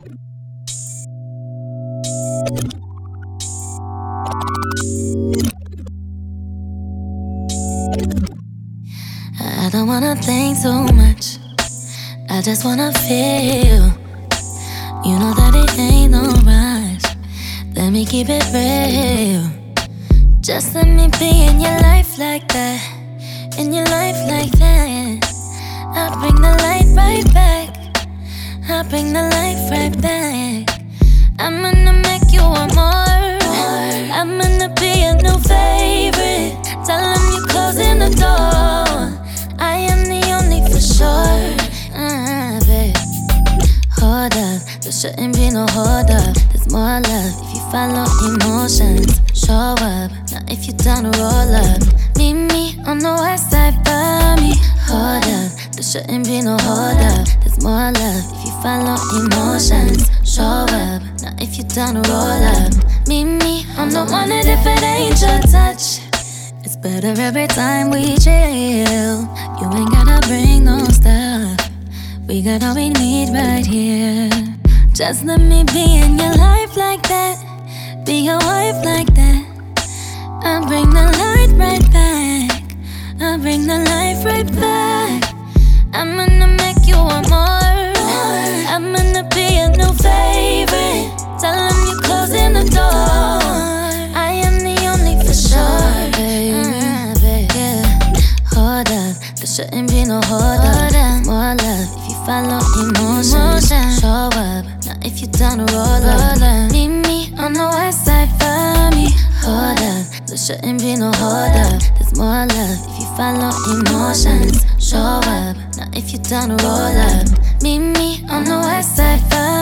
I don't wanna think so much, I just wanna feel. You know that it ain't no rush, let me keep it real. Just let me be in your life like that, in your life like that. I'll bring the light right back, I'll bring the light right back. I'm gonna make you want more, I'm gonna be a new favorite. Tell them you're closing the door, I am the only for sure. Babe, hold up, there shouldn't be no hold up. There's more love if you follow emotions. Show up, now if you down to roll up. Meet me on the west side for me. Hold up, there shouldn't be no hold up. There's more love if you follow emotions. Show up, now if you down to roll up. Meet me, I'm the one that if it ain't your touch, it's better every time we chill. You ain't gotta bring no stuff, we got all we need right here. Just let me be in your life like that, be your wife like that. I'll bring the light right back, I'll bring the light right back. I'm gonna make you want more, I'm gonna be a new favorite. Tell them you're closing the door, I am the only for sure, baby. Yeah. Hold up, there shouldn't be no hold up. More love if you follow emotions. Show up, now if you down to roll up. Meet me on the west side for me. Hold up, there shouldn't be no hold up. There's more love if you follow emotions. Show up, now if you down to roll up. Meet me on the west side for me.